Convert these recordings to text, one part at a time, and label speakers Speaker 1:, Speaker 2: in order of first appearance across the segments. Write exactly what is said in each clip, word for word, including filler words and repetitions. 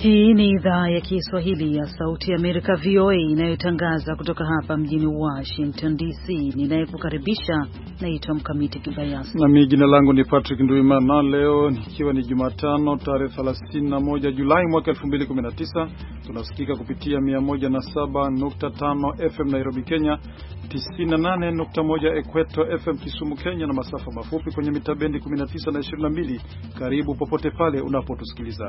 Speaker 1: Hii ni idhaa ya Kiswahili ya Sauti ya Amerika V O A inayotangaza kutoka hapa mjini Washington D C. Ninayekukaribisha naitwa Mkamiti Kibayasi.
Speaker 2: Na mimi jina langu ni Patrick Nduimana. Leo ikiwa ni Jumatano tarehe thelathini na moja Julai mwaka elfu mbili kumi na tisa, tunasikika kupitia mia moja na saba nukta tano F M Nairobi Kenya, tisini na nane nukta moja Equator F M Kisumu Kenya, na masafa mafupi kwenye mitabendi kumi na tisa na ishirini na mbili. Karibu popote pale unapotusikiliza.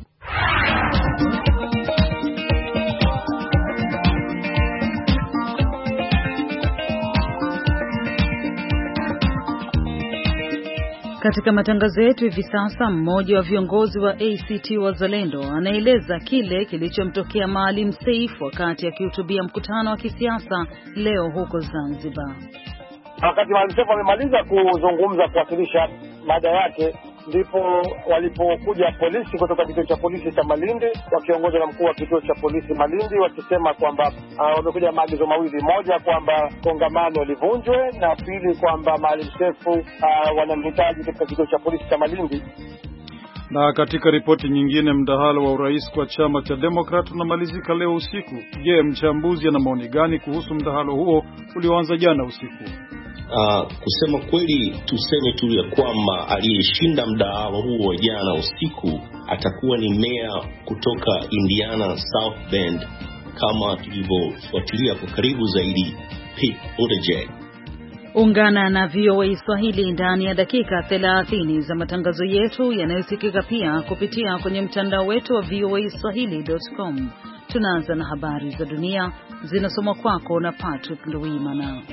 Speaker 1: Katika matangazo yetu hivi sasa, mmoja wa viongozi wa A C T Wazalendo anaeleza kile kilichomtokea Maalim Seif wakati akihutubia mkutano wa kisiasa leo huko Zanzibar.
Speaker 3: Wakati Maalim Seif amemaliza kuzungumza kuwasilisha mada yake, ndipo walipokuja polisi kutoka kituo cha polisi cha Malindi wakiongozwa na mkuu wa kituo cha polisi Malindi, wakisema kwamba uh, wamekuja maagizo mawili: moja, kwamba kongamano livunjwe, na pili, kwamba Maalim Seif uh, wanamhitaji katika kituo cha polisi cha Malindi.
Speaker 2: Na katika ripoti nyingine, mdahalo wa urais kwa chama cha Democrat unamalizika leo usiku. Je, mchambuzi ana maoni gani kuhusu mdahalo huo ulioanza jana usiku?
Speaker 4: Uh, kusema kweli, tuseme tu ya kwamba aliyeshinda mdahalo huo jana usiku atakuwa ni meya kutoka Indiana South Bend, kama tulivyofuatilia kwa karibu zaidi, Pete Buttigieg.
Speaker 1: Ungana na V O A Swahili ndani ya dakika thelathini za matangazo yetu yanayosikika pia kupitia kwenye mtandao wetu wa V O A swahili dot com. Tunaanza na habari za dunia zinasomwa kwako na Patrick Nduimana.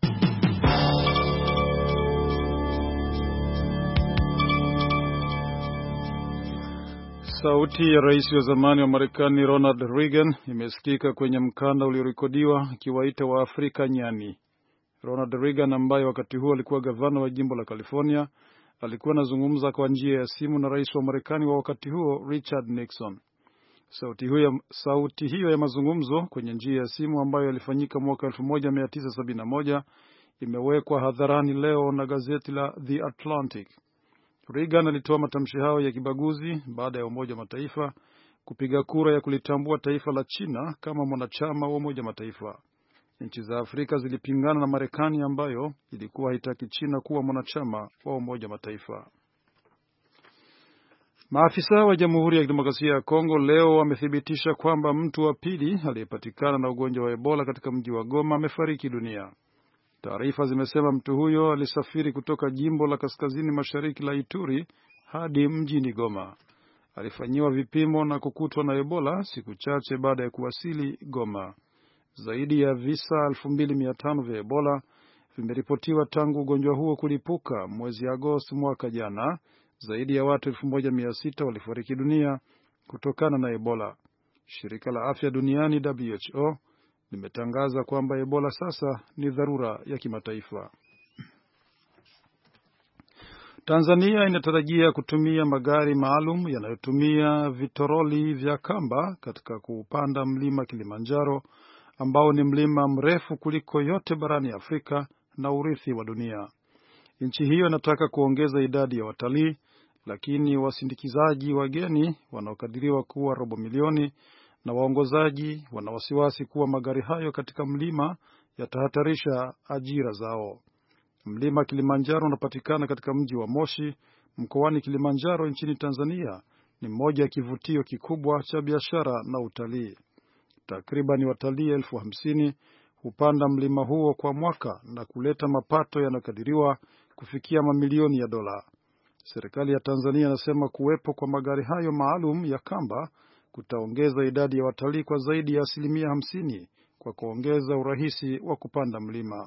Speaker 2: Sauti ya rais wa zamani wa Marekani Ronald Reagan imesikika kwenye mkanda uliorekodiwa akiwaita wa Afrika nyani. Ronald Reagan, ambaye wakati huo alikuwa gavana wa jimbo la California, alikuwa anazungumza kwa njia ya simu na rais wa Marekani wa wakati huo Richard Nixon. Sauti hiyo, sauti hiyo ya mazungumzo kwenye njia ya simu ambayo yalifanyika mwaka elfu moja mia tisa sabini na moja imewekwa hadharani leo na gazeti la The Atlantic. Reagan alitoa matamshi hayo ya kibaguzi baada ya Umoja wa Mataifa kupiga kura ya kulitambua taifa la China kama mwanachama wa Umoja wa Mataifa. Nchi za Afrika zilipingana na Marekani ambayo ilikuwa haitaki China kuwa mwanachama wa Umoja wa Mataifa. Maafisa wa Jamhuri ya Kidemokrasia ya Kongo leo wamethibitisha kwamba mtu wa pili aliyepatikana na ugonjwa wa Ebola katika mji wa Goma amefariki dunia. Taarifa zimesema mtu huyo alisafiri kutoka jimbo la kaskazini mashariki la Ituri hadi mjini Goma. Alifanyiwa vipimo na kukutwa na Ebola siku chache baada ya kuwasili Goma. Zaidi ya visa elfu mbili mia tano vya Ebola vimeripotiwa tangu ugonjwa huo kulipuka mwezi Agosti mwaka jana. Zaidi ya watu elfu moja mia sita walifariki dunia kutokana na Ebola. Shirika la Afya Duniani W H O limetangaza kwamba Ebola sasa ni dharura ya kimataifa. Tanzania inatarajia kutumia magari maalum yanayotumia vitoroli vya kamba katika kuupanda mlima Kilimanjaro, ambao ni mlima mrefu kuliko yote barani Afrika na urithi wa dunia. Nchi hiyo inataka kuongeza idadi ya watalii, lakini wasindikizaji wageni wanaokadiriwa kuwa robo milioni na waongozaji wana wasiwasi kuwa magari hayo katika mlima yatahatarisha ajira zao. Mlima Kilimanjaro unapatikana katika mji wa Moshi, mkoani Kilimanjaro nchini Tanzania. Ni mmoja ya kivutio kikubwa cha biashara na utalii. Takriban watalii elfu hamsini hupanda mlima huo kwa mwaka na kuleta mapato yanayokadiriwa kufikia mamilioni ya dola. Serikali ya Tanzania inasema kuwepo kwa magari hayo maalum ya kamba kutaongeza idadi ya watalii kwa zaidi ya asilimia hamsini kwa kuongeza urahisi wa kupanda mlima.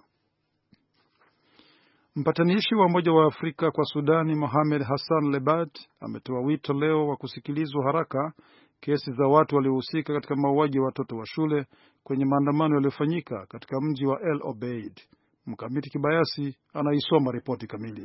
Speaker 2: Mpatanishi wa Umoja wa Afrika kwa Sudani Mohamed Hassan Lebat ametoa wito leo wa kusikilizwa haraka kesi za watu waliohusika katika mauaji ya watoto wa shule kwenye maandamano yaliyofanyika katika mji wa El Obeid. Mkamiti Kibayasi anaisoma ripoti kamili.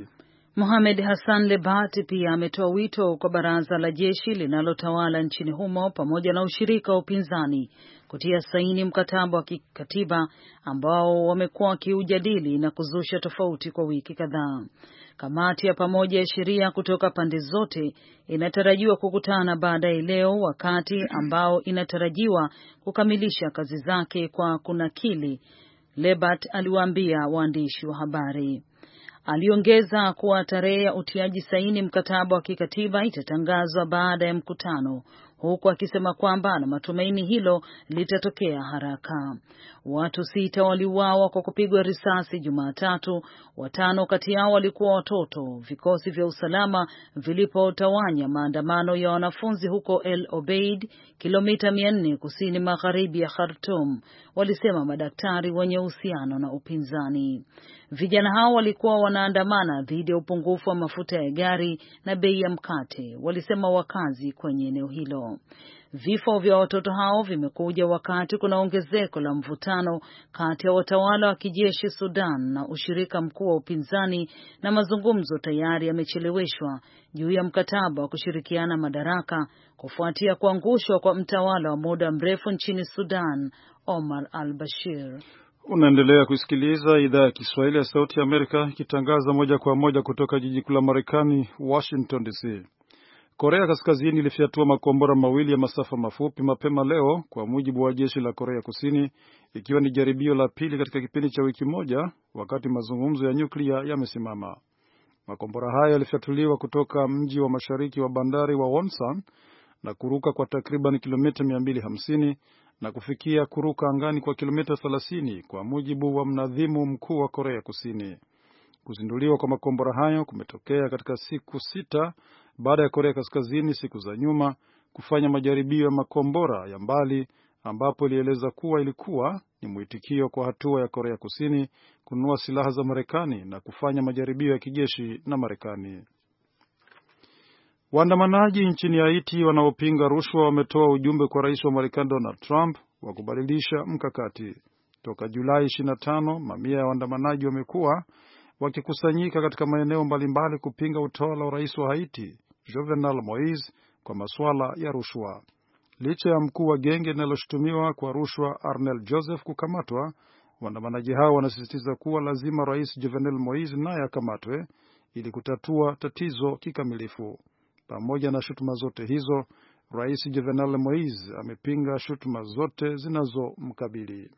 Speaker 1: Mohamed Hassan Lebat pia ametoa wito kwa baraza la jeshi linalotawala nchini humo pamoja na ushirika wa upinzani kutia saini mkataba wa kikatiba ambao wamekuwa wakiujadili na kuzusha tofauti kwa wiki kadhaa. Kamati ya pamoja ya sheria kutoka pande zote inatarajiwa kukutana baadaye leo, wakati ambao inatarajiwa kukamilisha kazi zake kwa kunakili, Lebat aliwaambia waandishi wa habari. Aliongeza kuwa tarehe ya utiaji saini mkataba wa kikatiba itatangazwa baada ya mkutano, huku akisema kwamba ana matumaini hilo litatokea haraka. Watu sita waliuawa kwa kupigwa risasi Jumatatu, watano kati yao walikuwa watoto, vikosi vya usalama vilipotawanya maandamano ya wanafunzi huko El Obeid, kilomita mia nne kusini magharibi ya Khartoum, walisema madaktari wenye uhusiano na upinzani. Vijana hao walikuwa wanaandamana dhidi ya upungufu wa mafuta ya gari na bei ya mkate, walisema wakazi kwenye eneo hilo. Vifo vya watoto hao vimekuja wakati kuna ongezeko la mvutano kati ya watawala wa kijeshi Sudan na ushirika mkuu wa upinzani, na mazungumzo tayari yamecheleweshwa juu ya mkataba wa kushirikiana madaraka kufuatia kuangushwa kwa mtawala wa muda mrefu nchini Sudan, Omar al-Bashir.
Speaker 2: Unaendelea kusikiliza idhaa ya Kiswahili ya Sauti ya Amerika ikitangaza moja kwa moja kutoka jiji kuu la Marekani, Washington D C. Korea Kaskazini ilifyatua makombora mawili ya masafa mafupi mapema leo, kwa mujibu wa jeshi la Korea Kusini, ikiwa ni jaribio la pili katika kipindi cha wiki moja, wakati mazungumzo ya nyuklia yamesimama. Makombora haya yalifyatuliwa kutoka mji wa mashariki wa bandari wa Wonsan na kuruka kwa takriban kilomita mia mbili hamsini na kufikia kuruka angani kwa kilomita thelathini, kwa mujibu wa mnadhimu mkuu wa Korea Kusini. Kuzinduliwa kwa makombora hayo kumetokea katika siku sita baada ya Korea Kaskazini siku za nyuma kufanya majaribio ya makombora ya mbali, ambapo ilieleza kuwa ilikuwa ni mwitikio kwa hatua ya Korea Kusini kununua silaha za Marekani na kufanya majaribio ya kijeshi na Marekani. Waandamanaji nchini Haiti wanaopinga rushwa wametoa ujumbe kwa rais wa Marekani Donald Trump wa kubadilisha mkakati. Toka Julai ishirini na tano, mamia ya waandamanaji wamekuwa wakikusanyika katika maeneo mbalimbali kupinga utawala wa rais wa Haiti Jovenel Moise kwa masuala ya rushwa. Licha ya mkuu wa genge linaloshutumiwa kwa rushwa Arnel Joseph kukamatwa, waandamanaji hao wanasisitiza kuwa lazima rais Jovenel Moise naye akamatwe ili kutatua tatizo kikamilifu. Pamoja na shutuma zote hizo, rais Jovenel Moise amepinga shutuma zote zinazomkabili.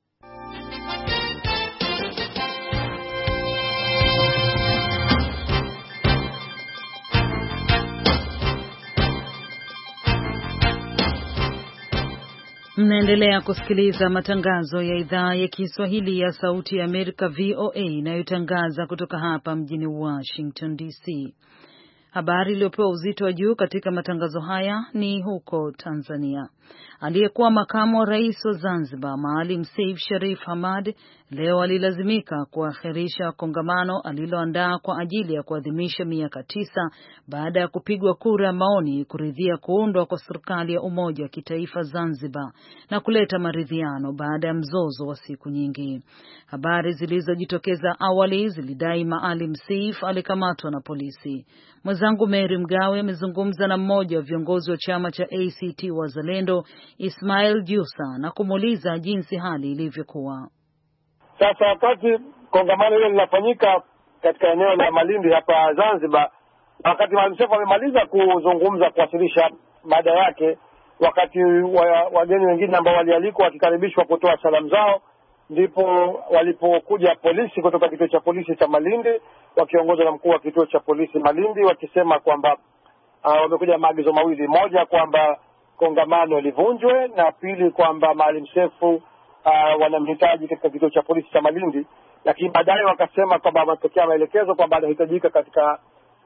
Speaker 1: Mnaendelea kusikiliza matangazo ya idhaa ya Kiswahili ya Sauti ya Amerika V O A inayotangaza kutoka hapa mjini Washington D C. Habari iliyopewa uzito wa juu katika matangazo haya ni huko Tanzania. Aliyekuwa makamu wa rais wa Zanzibar Maalim Seif Sharif Hamad leo alilazimika kuakhirisha kongamano aliloandaa kwa ajili ya kuadhimisha miaka tisa baada ya kupigwa kura ya maoni kuridhia kuundwa kwa serikali ya umoja wa kitaifa Zanzibar na kuleta maridhiano baada ya mzozo wa siku nyingi. Habari zilizojitokeza awali zilidai Maalim Seif alikamatwa na polisi. Mwenzangu Mary Mgawe amezungumza na mmoja wa viongozi wa chama cha A C T Wazalendo Ismail Jusa na kumuuliza jinsi hali ilivyokuwa.
Speaker 3: Sasa wakati kongamano hilo linafanyika katika eneo la Malindi hapa Zanzibar, wakati Maalim Seif amemaliza kuzungumza kuwasilisha mada yake, wakati wageni wengine ambao walialikwa wakikaribishwa kutoa salamu zao, ndipo walipokuja polisi kutoka kituo cha polisi cha Malindi wakiongozwa na mkuu wa kituo cha polisi Malindi, wakisema kwamba uh, wamekuja maagizo mawili: moja, kwamba kongamano livunjwe, na pili, kwamba Maalim Seif uh, wanamhitaji katika kituo cha polisi cha Malindi. Lakini baadaye wakasema kwamba wametokea maelekezo kwamba anahitajika katika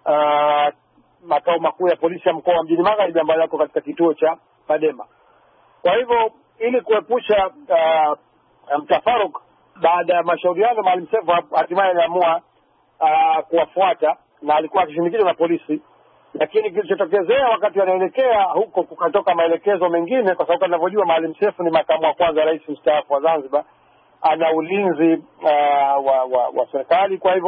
Speaker 3: uh, makao makuu ya polisi ya mkoa wa Mjini Magharibi ambayo yako katika kituo cha Padema. Kwa hivyo ili kuepusha uh, mtafaruk, baada ya mashauriano Maalim Seif hatimaye aliamua uh, kuwafuata, na alikuwa akishindikizwa na polisi. Lakini kilichotokezea wakati wanaelekea huko, kukatoka maelekezo mengine, kwa sababu tunavyojua Maalim Seif ni makamu wa kwanza rais mstaafu wa Zanzibar, ana ulinzi uh, wa, wa, wa serikali. Kwa hivyo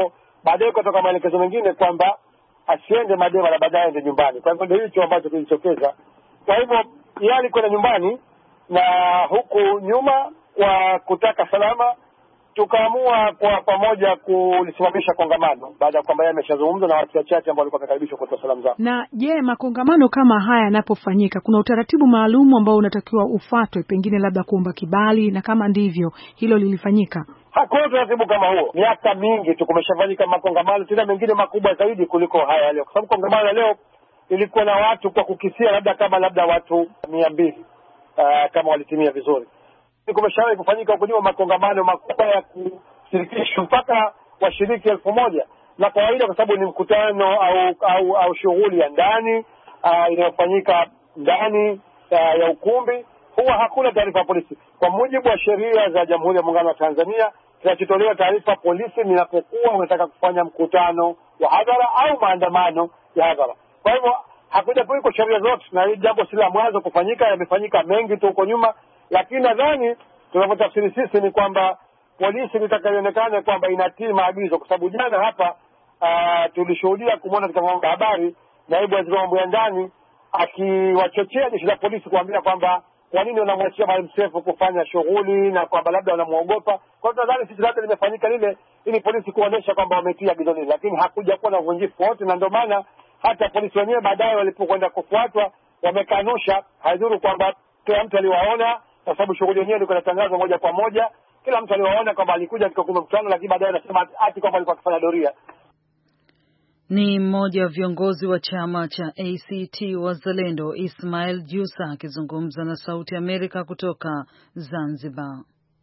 Speaker 3: baadaye kutoka maelekezo mengine kwamba asiende Madeba na baadaye aende nyumbani. Kwa hivyo ndio hicho ambacho kilitokeza. Kwa hivyo yeye alikwenda nyumbani, na huku nyuma kwa kutaka salama tukaamua kwa pamoja kulisimamisha kongamano baada ya kwamba yeye ameshazungumza na watu wachache ambao walikuwa wamekaribishwa kutoa salamu zao.
Speaker 5: Na je, makongamano kama haya yanapofanyika kuna utaratibu maalum ambao unatakiwa ufuatwe, pengine labda kuomba kibali, na kama ndivyo hilo lilifanyika?
Speaker 3: Hakuna utaratibu kama huo. Miaka mingi tu kumeshafanyika makongamano, tena mengine makubwa zaidi kuliko haya leo. Kwa sababu kongamano leo ilikuwa na watu kwa kukisia labda kama labda watu mia mbili uh, kama walitimia vizuri. Kumeshawahi kufanyika huko nyuma makongamano makubwa ya kushirikisha mpaka washiriki elfu moja. Na kawaida kwa sababu ni mkutano au au, au shughuli ya ndani uh, inayofanyika ndani uh, ya ukumbi, huwa hakuna taarifa ya polisi. Kwa mujibu wa sheria za Jamhuri ya Muungano wa Tanzania, kinachotolewa taarifa polisi ninapokuwa unataka kufanya mkutano wa hadhara au maandamano ya hadhara. Kwa hivyo hakujapo iko sheria zote, na hili jambo si la mwanzo kufanyika, yamefanyika mengi tu huko nyuma. Lakini nadhani tunapotafsiri sisi ni kwamba polisi litakayoonekana kwamba inatii maagizo, kwa sababu jana hapa uh, tulishuhudia kumwona katika mambo ya habari naibu waziri wa mambo ya ndani akiwachochea jeshi la polisi kuambia kwamba kwa nini wanamwachia Maalim Seif kufanya shughuli na kwamba labda wanamuogopa. Kwa hiyo nadhani sisi labda limefanyika lile ili polisi kuonesha kwamba wametia agizo lile, lakini hakuja kuwa na uvunjifu wote, na ndio maana hata polisi wenyewe baadaye walipokwenda kufuatwa wamekanusha. Haidhuru kwamba kila mtu aliwaona, kwa sababu shughuli yenyewe ilikuwa inatangazwa moja kwa moja, kila mtu aliwaona kwamba alikuja katika kumbe mkutano, lakini baadaye anasema ati kwamba alikuwa akifanya doria.
Speaker 1: Ni mmoja wa viongozi wa chama cha A C T Wazalendo, Ismail Jusa, akizungumza na Sauti Amerika kutoka Zanzibar.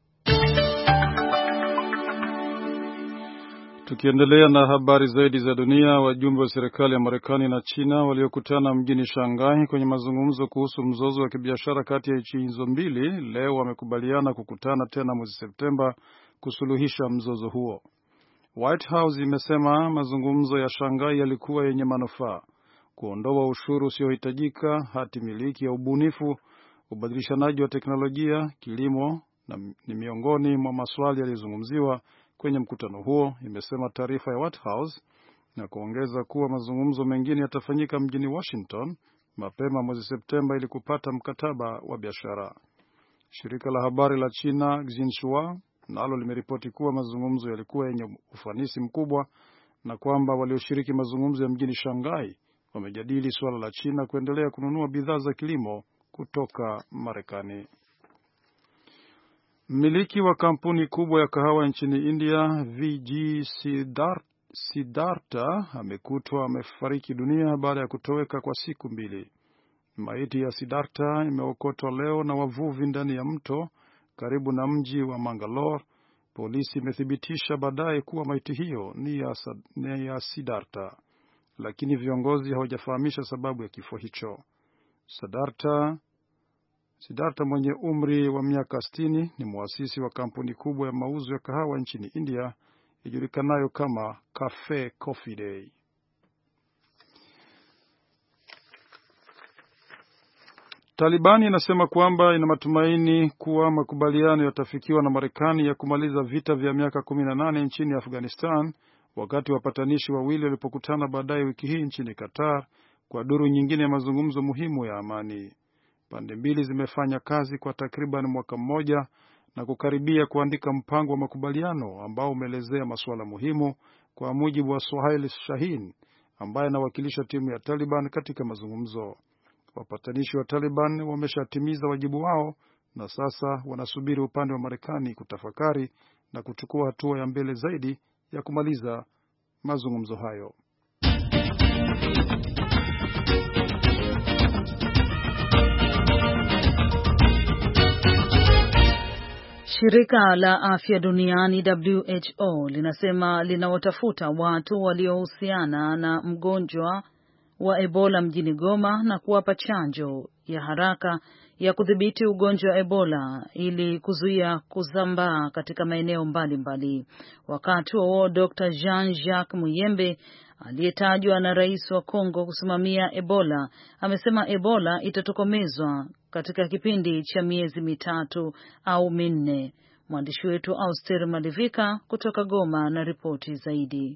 Speaker 2: Tukiendelea na habari zaidi za dunia, wajumbe wa serikali ya Marekani na China waliokutana mjini Shanghai kwenye mazungumzo kuhusu mzozo wa kibiashara kati ya nchi hizo mbili leo wamekubaliana kukutana tena mwezi Septemba kusuluhisha mzozo huo. White House imesema mazungumzo ya Shanghai yalikuwa yenye manufaa: kuondoa ushuru usiohitajika, hati miliki ya ubunifu, ubadilishanaji wa teknolojia, kilimo na ni miongoni mwa maswali yaliyozungumziwa kwenye mkutano huo, imesema taarifa ya White House, na kuongeza kuwa mazungumzo mengine yatafanyika mjini Washington mapema mwezi Septemba ili kupata mkataba wa biashara. Shirika la habari la China Xinhua nalo limeripoti kuwa mazungumzo yalikuwa yenye ufanisi mkubwa na kwamba walioshiriki mazungumzo ya mjini Shanghai wamejadili suala la China kuendelea kununua bidhaa za kilimo kutoka Marekani. Mmiliki wa kampuni kubwa ya kahawa nchini India, V G Siddhartha, amekutwa amefariki dunia baada ya kutoweka kwa siku mbili. Maiti ya Siddhartha imeokotwa leo na wavuvi ndani ya mto karibu na mji wa Mangalore. Polisi imethibitisha baadaye kuwa maiti hiyo ni ya, ni ya Siddhartha, lakini viongozi hawajafahamisha sababu ya kifo hicho. Siddhartha Siddhartha mwenye umri wa miaka sitini ni muasisi wa kampuni kubwa ya mauzo ya kahawa nchini India ijulikanayo kama Cafe Coffee Day. Talibani inasema kwamba ina matumaini kuwa makubaliano yatafikiwa na Marekani ya kumaliza vita vya miaka kumi na nane nchini Afghanistan wakati wapatanishi wawili walipokutana baadaye wiki hii nchini Qatar kwa duru nyingine ya mazungumzo muhimu ya amani. Pande mbili zimefanya kazi kwa takriban mwaka mmoja na kukaribia kuandika mpango wa makubaliano ambao umeelezea masuala muhimu, kwa mujibu wa Suhail Shahin ambaye anawakilisha timu ya Taliban katika mazungumzo. Wapatanishi wa Taliban wameshatimiza wajibu wao na sasa wanasubiri upande wa Marekani kutafakari na kuchukua hatua ya mbele zaidi ya kumaliza mazungumzo hayo.
Speaker 1: Shirika la Afya Duniani W H O linasema linawatafuta watu waliohusiana na mgonjwa wa Ebola mjini Goma na kuwapa chanjo ya haraka ya kudhibiti ugonjwa wa Ebola ili kuzuia kusambaa katika maeneo mbalimbali. Wakati huo Doctor Jean-Jacques Muyembe aliyetajwa na rais wa Kongo kusimamia Ebola amesema Ebola itatokomezwa katika kipindi cha miezi mitatu au minne. Mwandishi wetu Auster Malivika kutoka Goma na ripoti zaidi.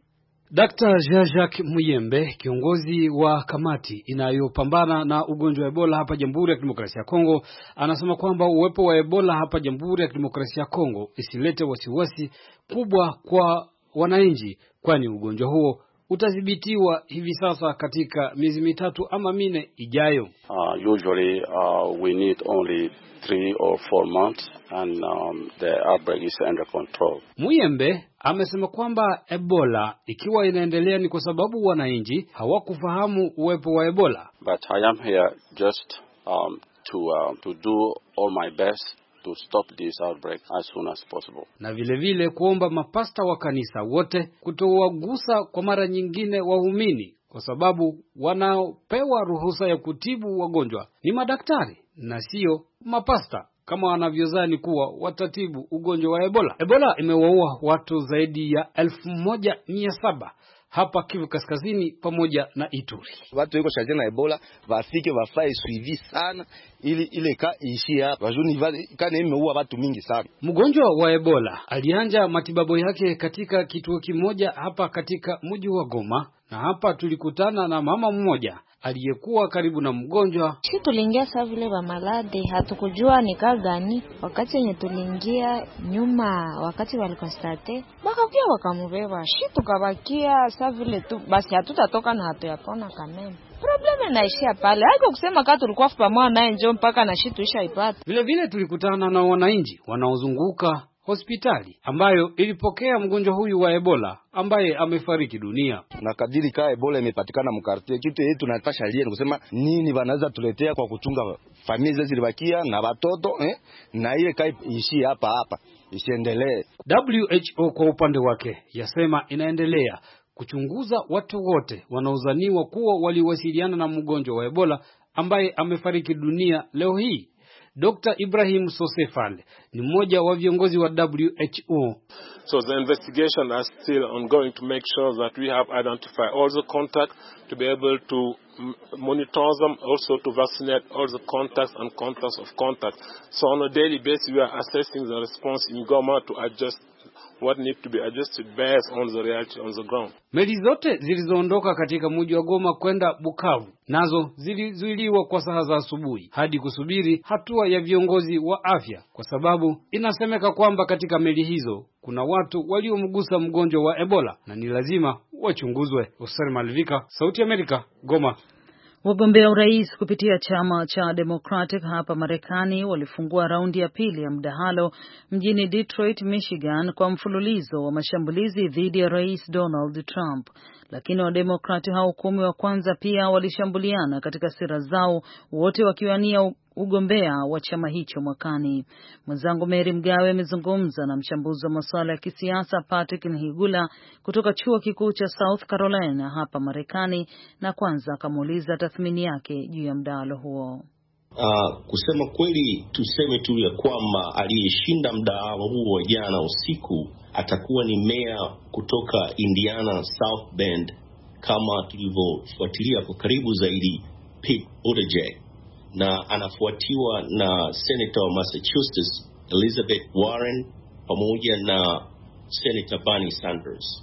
Speaker 6: Daktari Jean-Jacques Muyembe, kiongozi wa kamati inayopambana na ugonjwa wa Ebola hapa Jamhuri ya Kidemokrasia ya Kongo, anasema kwamba uwepo wa Ebola hapa Jamhuri ya Kidemokrasia ya Kongo isilete wasiwasi kubwa kwa wananchi, kwani ugonjwa huo utadhibitiwa hivi sasa katika miezi mitatu ama mine ijayo.
Speaker 7: Uh, usually uh, we need only three or four months and um, the outbreak is under control.
Speaker 6: Muyembe amesema kwamba Ebola ikiwa inaendelea ni kwa sababu wananchi hawakufahamu uwepo wa Ebola.
Speaker 7: But I am here just um, to uh, to do all my best to stop this outbreak as soon as possible.
Speaker 6: Na vile vile kuomba mapasta wa kanisa wote kutowagusa kwa mara nyingine waumini, kwa sababu wanaopewa ruhusa ya kutibu wagonjwa ni madaktari na sio mapasta kama wanavyozani kuwa watatibu ugonjwa wa Ebola. Ebola imewaua watu zaidi ya elfu moja mia saba hapa Kivu Kaskazini pamoja na Ituri.
Speaker 8: Watu wiko shajena Ebola wafike wafae suivi sana ili ile ka ishi hapa. Wajuni kana imeua watu mingi sana.
Speaker 6: Mgonjwa wa Ebola alianja matibabu yake katika kituo kimoja hapa katika mji wa Goma, na hapa tulikutana na mama mmoja aliyekuwa karibu na mgonjwa.
Speaker 9: Sisi tuliingia saa vile wa malade, hatukujua ni kaa gani. Wakati yenye tuliingia nyuma, wakati walikonstate bakakia wakamubeba, sisi tukabakia saa vile tu basi, hatutatoka na hatuyapona kameme. Probleme naishia pale. Haiko kusema kama tulikuwa pamoja naye njoo mpaka na shit tuisha ipata.
Speaker 6: Vile vile tulikutana na wananchi wanaozunguka hospitali ambayo ilipokea mgonjwa huyu wa Ebola ambaye amefariki dunia.
Speaker 8: Na kadiri ka Ebola imepatikana mkartie, kitu yetu tunataka lia ni kusema nini wanaweza tuletea kwa kuchunga familia zilibakia na watoto eh, na ile kai ishi hapa hapa isiendelee.
Speaker 6: W H O kwa upande wake yasema inaendelea kuchunguza watu wote wanaozaniwa kuwa waliwasiliana na mgonjwa wa Ebola ambaye amefariki dunia leo hii. Doctor Ibrahim Sosefal ni mmoja wa viongozi wa W H O.
Speaker 10: So the investigation is still ongoing to make sure that we have identified all the contacts to be able to monitor them, also to vaccinate all the contacts and contacts of contacts. So on a daily basis we are assessing the response in Goma to adjust what need to be adjusted based on the reality on the ground.
Speaker 6: Meli zote zilizoondoka katika mji wa Goma kwenda Bukavu nazo zilizuiliwa kwa saa za asubuhi hadi kusubiri hatua ya viongozi wa afya, kwa sababu inasemeka kwamba katika meli hizo kuna watu waliomgusa mgonjwa wa Ebola na ni lazima wachunguzwe. Oscar Malvika, Sauti ya Amerika, Goma.
Speaker 1: Wagombea urais kupitia chama cha Democratic hapa Marekani walifungua raundi ya pili ya mdahalo mjini Detroit, Michigan kwa mfululizo wa mashambulizi dhidi ya Rais Donald Trump. Lakini wademokrati hao kumi wa kwanza pia walishambuliana katika sera zao, wote wakiwania ugombea wa chama hicho mwakani. Mwenzangu Mary Mgawe amezungumza na mchambuzi wa masuala ya kisiasa Patrick Nhigula kutoka chuo kikuu cha South Carolina hapa Marekani, na kwanza akamuuliza tathmini yake juu ya mdahalo huo.
Speaker 4: Uh, kusema kweli tuseme tu ya kwamba aliyeshinda mdahalo huo jana usiku atakuwa ni meya kutoka Indiana South Bend, kama tulivyofuatilia kwa karibu zaidi, Pete Buttigieg, na anafuatiwa na Senator wa Massachusetts Elizabeth Warren pamoja na Senator Bernie Sanders.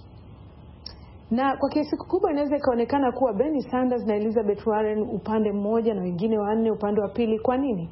Speaker 5: Na kwa kiasi kikubwa inaweza ikaonekana kuwa Bernie Sanders na Elizabeth Warren upande mmoja na wengine wanne upande wa pili. Kwa nini?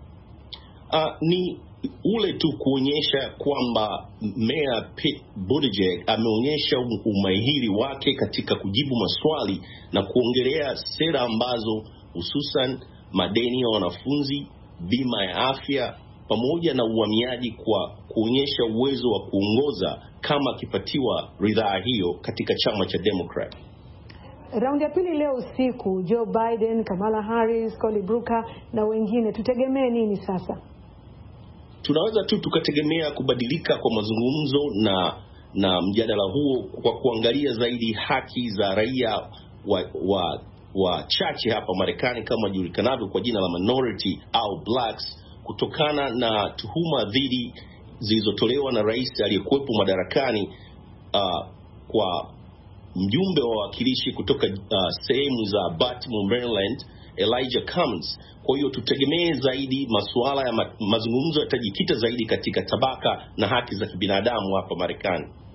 Speaker 4: Uh, ni ule tu kuonyesha kwamba Mayor Pete Buttigieg ameonyesha umahiri wake katika kujibu maswali na kuongelea sera ambazo hususan madeni ya wanafunzi, bima ya afya pamoja na uhamiaji, kwa kuonyesha uwezo wa kuongoza kama akipatiwa ridhaa hiyo katika chama cha Democrat.
Speaker 5: Raundi ya pili leo usiku, Joe Biden, Kamala Harris, Cory Booker na wengine, tutegemee nini sasa?
Speaker 4: Tunaweza tu tukategemea kubadilika kwa mazungumzo na na mjadala huo kwa kuangalia zaidi haki za raia wa wa wa chache hapa Marekani kama julikanavyo kwa jina la minority au blacks, kutokana na tuhuma dhidi zilizotolewa na rais aliyekuwepo madarakani uh, kwa mjumbe wa wakilishi kutoka uh, sehemu za Baltimore, Maryland, Elijah Cummings. Kwa hiyo tutegemee zaidi masuala ya ma, mazungumzo yatajikita zaidi katika tabaka na haki za kibinadamu hapa Marekani.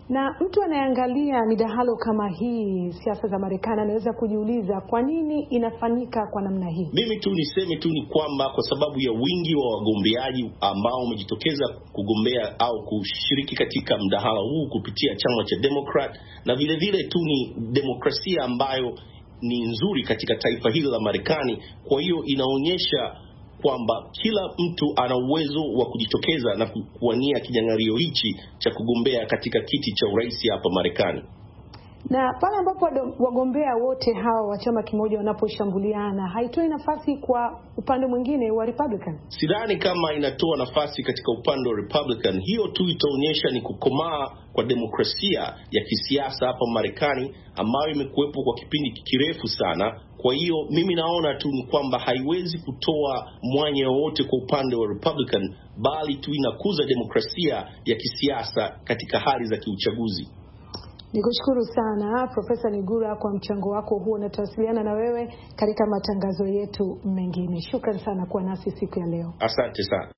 Speaker 5: Na mtu anayeangalia midahalo kama hii siasa za Marekani anaweza kujiuliza kwa nini inafanyika kwa namna hii.
Speaker 4: Mimi tu niseme tu ni kwamba kwa sababu ya wingi wa wagombeaji ambao wamejitokeza kugombea au kushiriki katika mdahalo huu kupitia chama cha Democrat, na vile vile tu ni demokrasia ambayo ni nzuri katika taifa hili la Marekani. Kwa hiyo inaonyesha kwamba kila mtu ana uwezo wa kujitokeza na kuwania kinyang'ario hichi cha kugombea katika kiti cha urais hapa Marekani.
Speaker 5: Na pale ambapo wagombea wote hao wa chama kimoja wanaposhambuliana, haitoi nafasi kwa upande mwingine wa Republican?
Speaker 4: Sidhani kama inatoa nafasi katika upande wa Republican. Hiyo tu itaonyesha ni kukomaa kwa demokrasia ya kisiasa hapa Marekani ambayo imekuwepo kwa kipindi kirefu sana. Kwa hiyo mimi naona tu ni kwamba haiwezi kutoa mwanya wote kwa upande wa Republican, bali tu inakuza demokrasia ya kisiasa katika hali za kiuchaguzi.
Speaker 5: Nikushukuru sana Profesa Nigula kwa mchango wako huo, na tutawasiliana na wewe katika matangazo yetu mengine. Shukrani sana kuwa nasi siku ya leo.
Speaker 4: Asante sana.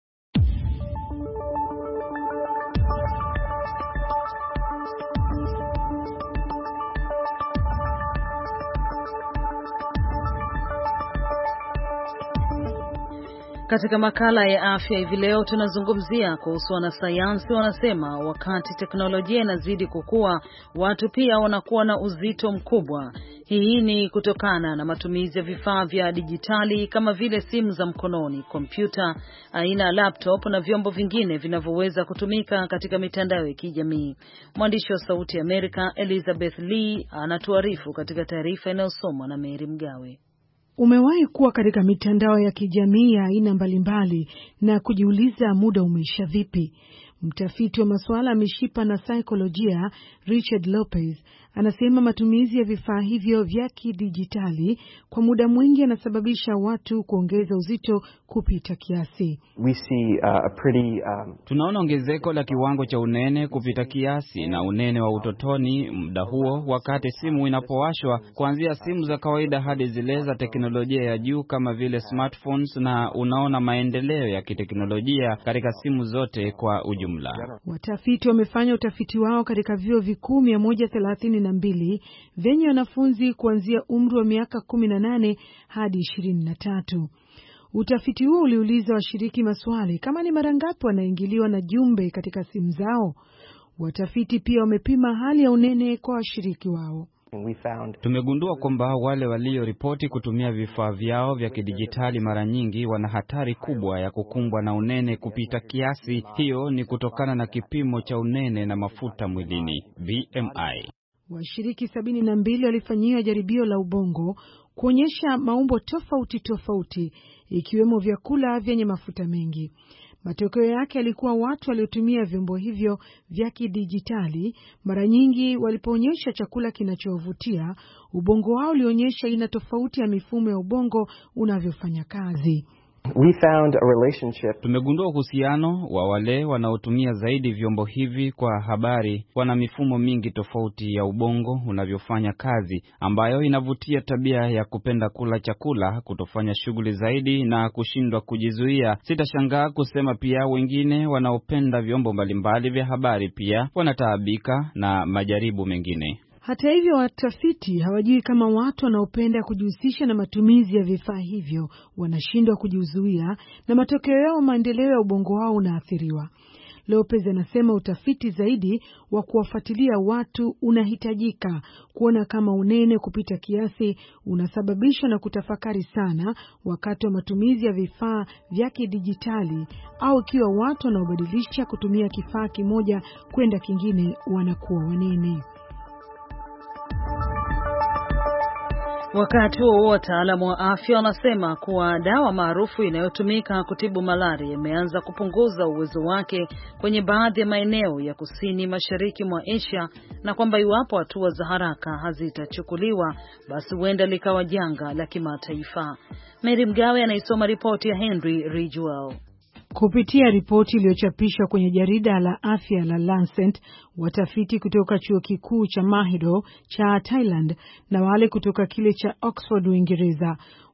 Speaker 1: Katika makala ya afya hivi leo tunazungumzia kuhusu wanasayansi wanasema wakati teknolojia inazidi kukua, watu pia wanakuwa na uzito mkubwa. Hii ni kutokana na matumizi ya vifaa vya dijitali kama vile simu za mkononi, kompyuta aina ya laptop na vyombo vingine vinavyoweza kutumika katika mitandao ya kijamii. Mwandishi wa Sauti ya Amerika Elizabeth Lee anatuarifu katika taarifa inayosomwa na Mary Mgawe.
Speaker 5: Umewahi kuwa katika mitandao ya kijamii ya aina mbalimbali na kujiuliza muda umeisha vipi? Mtafiti wa masuala ya mishipa na saikolojia Richard Lopez anasema matumizi ya vifaa hivyo vya kidijitali kwa muda mwingi yanasababisha watu kuongeza uzito kupita kiasi.
Speaker 11: We see uh, a pretty um...
Speaker 12: tunaona ongezeko la kiwango cha unene kupita kiasi na unene wa utotoni muda huo, wakati simu inapowashwa, kuanzia simu za kawaida hadi zile za teknolojia ya juu kama vile smartphones, na unaona maendeleo ya kiteknolojia katika simu zote kwa ujumla.
Speaker 5: Watafiti wamefanya utafiti wao katika vyuo vikuu mia moja thelathini na mbili vyenye wanafunzi kuanzia umri wa miaka kumi na nane hadi ishirini na tatu. Utafiti huo uliuliza washiriki maswali kama ni mara ngapi wanaingiliwa na jumbe katika simu zao. Watafiti pia wamepima hali ya unene kwa washiriki wao.
Speaker 12: Tumegundua kwamba wale walioripoti kutumia vifaa vyao vya kidijitali mara nyingi wana hatari kubwa ya kukumbwa na unene kupita kiasi. Hiyo ni kutokana na kipimo cha unene na mafuta mwilini, B M I.
Speaker 5: Washiriki sabini na mbili walifanyiwa jaribio la ubongo kuonyesha maumbo tofauti tofauti, ikiwemo vyakula vyenye mafuta mengi. Matokeo yake yalikuwa watu waliotumia vyombo hivyo vya kidijitali mara nyingi walipoonyesha chakula kinachovutia, ubongo wao ulionyesha aina tofauti ya mifumo ya ubongo unavyofanya kazi.
Speaker 11: We found a relationship.
Speaker 12: Tumegundua uhusiano wa wale wanaotumia zaidi vyombo hivi kwa habari wana mifumo mingi tofauti ya ubongo unavyofanya kazi, ambayo inavutia tabia ya kupenda kula chakula, kutofanya shughuli zaidi na kushindwa kujizuia. Sitashangaa kusema pia wengine wanaopenda vyombo mbalimbali vya habari pia wanataabika na majaribu mengine.
Speaker 5: Hata hivyo, watafiti hawajui kama watu wanaopenda kujihusisha na matumizi ya vifaa hivyo wanashindwa kujizuia na matokeo yao maendeleo ya ubongo wao unaathiriwa. Lopez anasema utafiti zaidi wa kuwafuatilia watu unahitajika kuona kama unene kupita kiasi unasababishwa na kutafakari sana wakati wa matumizi ya vifaa vya kidijitali, au ikiwa watu wanaobadilisha kutumia kifaa kimoja kwenda kingine wanakuwa wanene.
Speaker 1: Wakati huo wataalamu wa afya wanasema kuwa dawa maarufu inayotumika kutibu malaria imeanza kupunguza uwezo wake kwenye baadhi ya maeneo ya kusini mashariki mwa Asia, na kwamba iwapo hatua za haraka hazitachukuliwa basi huenda likawa janga la kimataifa. Mary Mgawe anaisoma ripoti ya Henry Ridgewell.
Speaker 5: Kupitia ripoti iliyochapishwa kwenye jarida la afya la Lancet, watafiti kutoka chuo kikuu cha Mahidol cha Thailand na wale kutoka kile cha Oxford Uingereza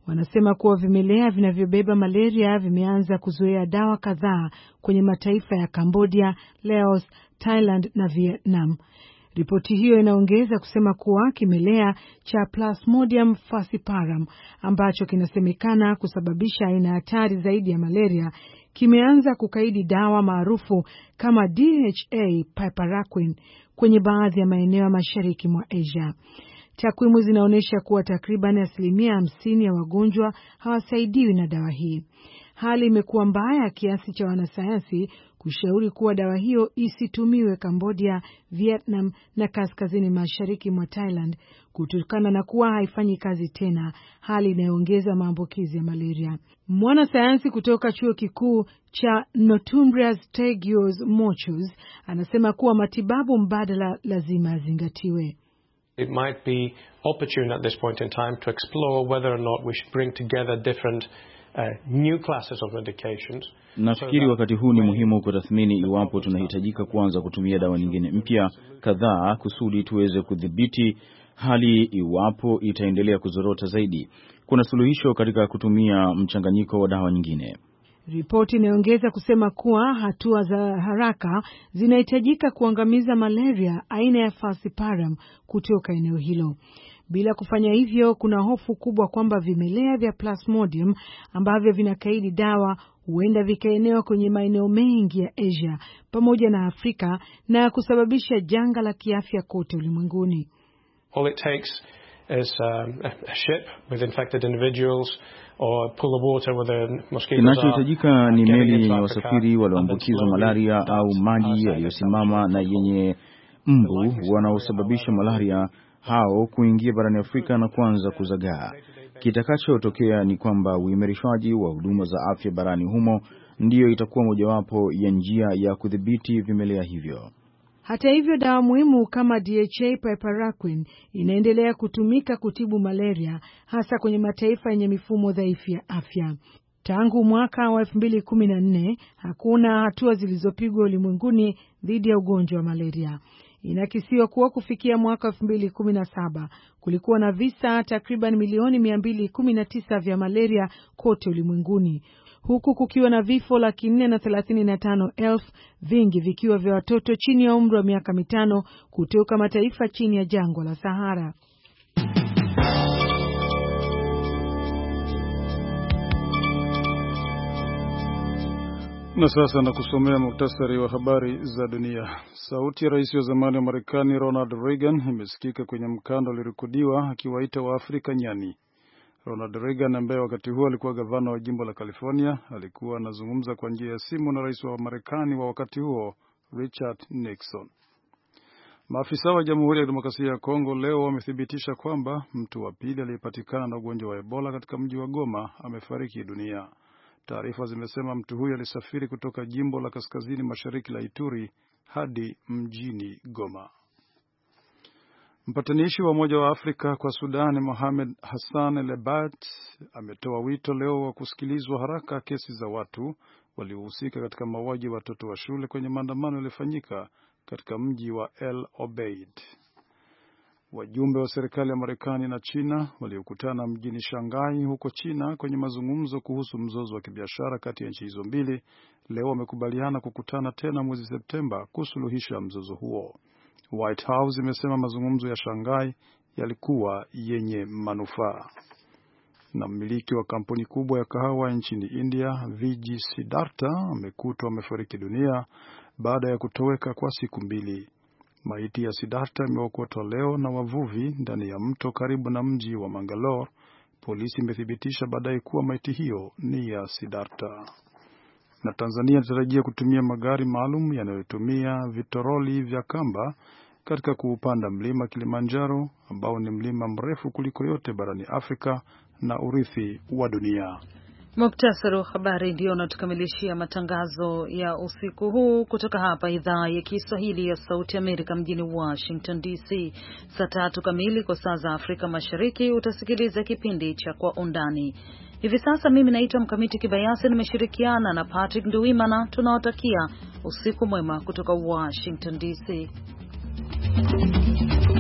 Speaker 5: wanasema kuwa vimelea vinavyobeba malaria vimeanza kuzoea dawa kadhaa kwenye mataifa ya Cambodia, Laos, Thailand na Vietnam. Ripoti hiyo inaongeza kusema kuwa kimelea cha Plasmodium falciparum ambacho kinasemekana kusababisha aina hatari zaidi ya malaria kimeanza kukaidi dawa maarufu kama D H A piperaquine kwenye baadhi ya maeneo ya mashariki mwa Asia. Takwimu zinaonyesha kuwa takriban asilimia hamsini ya wagonjwa hawasaidiwi na dawa hii. Hali imekuwa mbaya kiasi cha wanasayansi kushauri kuwa dawa hiyo isitumiwe Cambodia, Vietnam na kaskazini mashariki mwa Thailand kutokana na kuwa haifanyi kazi tena, hali inayoongeza maambukizi ya malaria. Mwanasayansi kutoka chuo kikuu cha Northumbria's Tegios Mochus anasema kuwa matibabu mbadala lazima yazingatiwe.
Speaker 13: It might be opportune at this point in time to explore whether or not we should bring together different uh, new classes of medications.
Speaker 14: Nafikiri wakati huu ni muhimu kutathmini iwapo tunahitajika kuanza kutumia dawa nyingine mpya kadhaa kusudi tuweze kudhibiti hali iwapo itaendelea kuzorota zaidi. Kuna suluhisho katika kutumia mchanganyiko wa dawa nyingine.
Speaker 5: Ripoti inaongeza kusema kuwa hatua za haraka zinahitajika kuangamiza malaria aina ya falciparum kutoka eneo hilo. Bila kufanya hivyo, kuna hofu kubwa kwamba vimelea vya Plasmodium ambavyo vinakaidi dawa huenda vikaenea kwenye maeneo mengi ya Asia pamoja na Afrika na kusababisha janga la kiafya kote ulimwenguni.
Speaker 13: All it takes is um, a ship with infected individuals or pool of water where the mosquitoes are.
Speaker 14: Kinachohitajika ni meli ya wasafiri walioambukizwa malaria au maji yaliyosimama na yenye mbu wanaosababisha malaria hao kuingia barani Afrika na kuanza kuzagaa. Kitakachotokea ni kwamba uimarishwaji wa huduma za afya barani humo ndiyo itakuwa mojawapo ya njia ya kudhibiti vimelea hivyo.
Speaker 5: Hata hivyo, dawa muhimu kama D H A piperaquine inaendelea kutumika kutibu malaria hasa kwenye mataifa yenye mifumo dhaifu ya afya. Tangu mwaka wa elfu mbili kumi na nne hakuna hatua zilizopigwa ulimwenguni dhidi ya ugonjwa wa malaria. Inakisiwa kuwa kufikia mwaka elfu mbili kumi na saba kulikuwa na visa takriban milioni mia mbili kumi na tisa vya malaria kote ulimwenguni, huku kukiwa na vifo laki nne na thelathini na tano elfu, vingi vikiwa vya watoto chini ya umri wa miaka mitano kutoka mataifa chini ya jangwa la Sahara.
Speaker 2: Na sasa na kusomea muktasari wa habari za dunia. Sauti ya rais wa zamani wa Marekani Ronald Reagan imesikika kwenye mkanda uliorekodiwa akiwaita wa Afrika nyani. Ronald Reagan ambaye wakati huo alikuwa gavana wa jimbo la California alikuwa anazungumza kwa njia ya simu na rais wa Marekani wa wakati huo Richard Nixon. Maafisa wa Jamhuri ya Demokrasia ya Kongo leo wamethibitisha kwamba mtu wa pili aliyepatikana na ugonjwa wa Ebola katika mji wa Goma amefariki dunia. Taarifa zimesema mtu huyo alisafiri kutoka jimbo la kaskazini mashariki la Ituri hadi mjini Goma. Mpatanishi wa Umoja wa Afrika kwa Sudan Mohamed Hassan Lebat ametoa wito leo wa kusikilizwa haraka kesi za watu waliohusika katika mauaji ya watoto wa shule kwenye maandamano yaliyofanyika katika mji wa El Obeid. Wajumbe wa serikali ya Marekani na China waliokutana mjini Shanghai huko China kwenye mazungumzo kuhusu mzozo wa kibiashara kati ya nchi hizo mbili leo wamekubaliana kukutana tena mwezi Septemba kusuluhisha mzozo huo. White House imesema mazungumzo ya Shanghai yalikuwa yenye manufaa. Na mmiliki wa kampuni kubwa ya kahawa nchini India, Vijay Siddhartha, amekutwa amefariki dunia baada ya kutoweka kwa siku mbili. Maiti ya Siddhartha imeokotwa leo na wavuvi ndani ya mto karibu na mji wa Mangalore. Polisi imethibitisha baadaye kuwa maiti hiyo ni ya Siddhartha. Na Tanzania inatarajia kutumia magari maalum yanayotumia vitoroli vya kamba katika kuupanda mlima Kilimanjaro ambao ni mlima mrefu kuliko yote barani Afrika na urithi wa dunia.
Speaker 1: Muktasari wa habari ndio unatukamilishia matangazo ya usiku huu kutoka hapa idhaa ya Kiswahili ya Sauti Amerika mjini Washington D C. Saa tatu kamili kwa saa za Afrika Mashariki utasikiliza kipindi cha Kwa Undani. Hivi sasa mimi naitwa Mkamiti Kibayasi, nimeshirikiana na Patrick Nduwimana. Tunawatakia usiku mwema kutoka Washington D C.